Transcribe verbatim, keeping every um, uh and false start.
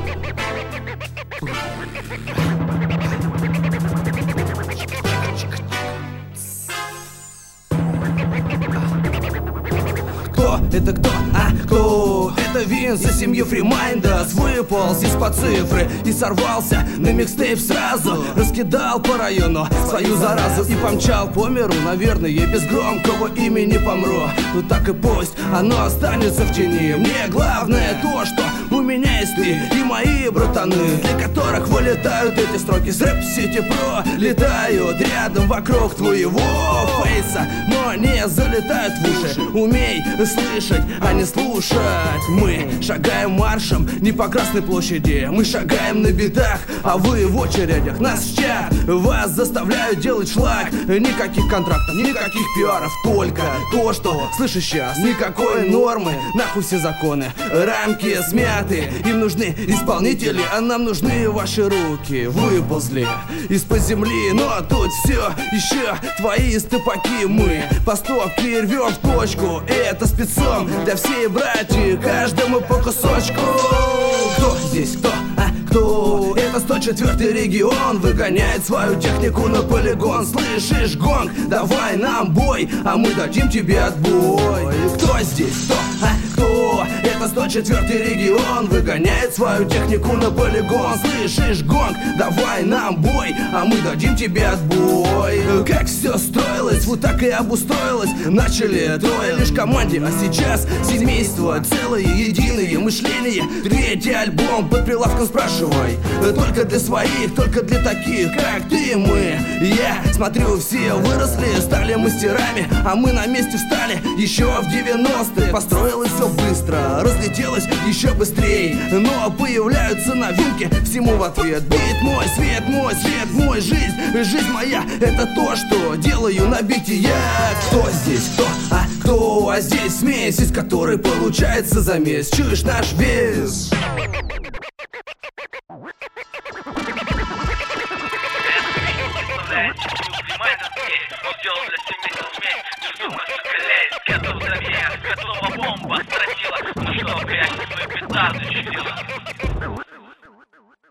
Кто? Это кто? А, кто? Это Винс за семью Фримайндас. Выполз из-под цифры и сорвался на микстейп сразу. Раскидал по району свою заразу и помчал по миру. Наверное, без громкого имени помру. Ну так и пусть оно останется в тени. Мне главное то, что у меня есть ты и мои братаны, для которых вылетают эти строки с рэп-сити про. Летают рядом вокруг твоего фейса, но не залетают в уши. Умей слышать, а не слушать. Мы шагаем маршем не по Красной площади, мы шагаем на битах, а вы в очередях. Нас в чат, вас заставляют делать шлак. Никаких контрактов, никаких пиаров, только то, что слышишь сейчас. Никакой нормы, нахуй все законы, рамки смяты. Им нужны исполнители, а нам нужны ваши руки. Выползли из-под земли, но тут все еще твои стопаки. Мы по стопке рвем в точку, это спецом для всей братьи, каждому по кусочку. Кто здесь кто? А кто? Это сто четвёртый регион выгоняет свою технику на полигон. Слышишь гонг? Давай нам бой, а мы дадим тебе отбой. Кто здесь кто? А кто? Это сто четвёртый регион выгоняет свою технику на полигон. Слышишь гонг? Давай нам бой, а мы дадим тебе отбой. Как все строилось, вот так и обустроилось. Начали трое лишь команде, а сейчас семейство целое, единое мышление. Третий альбом под прилавком спрашивай. Только для своих, только для таких, как ты и мы. Я смотрю, все выросли, стали мастерами, а мы на месте встали еще в девяностые. Построилось все быстро, разлетелось еще быстрее, но появляются новинки всему в ответ. Бит мой, свет мой, свет мой, жизнь, жизнь моя. Это то, что делаю на бите я. Кто здесь кто? А кто? А здесь смесь, из которой получается замес. Чуешь наш вес? Сделал для семейства смесь, безумно соколяет, готов замер, готова бомба, стратила. Ну что, прячь свою петарду, чудила.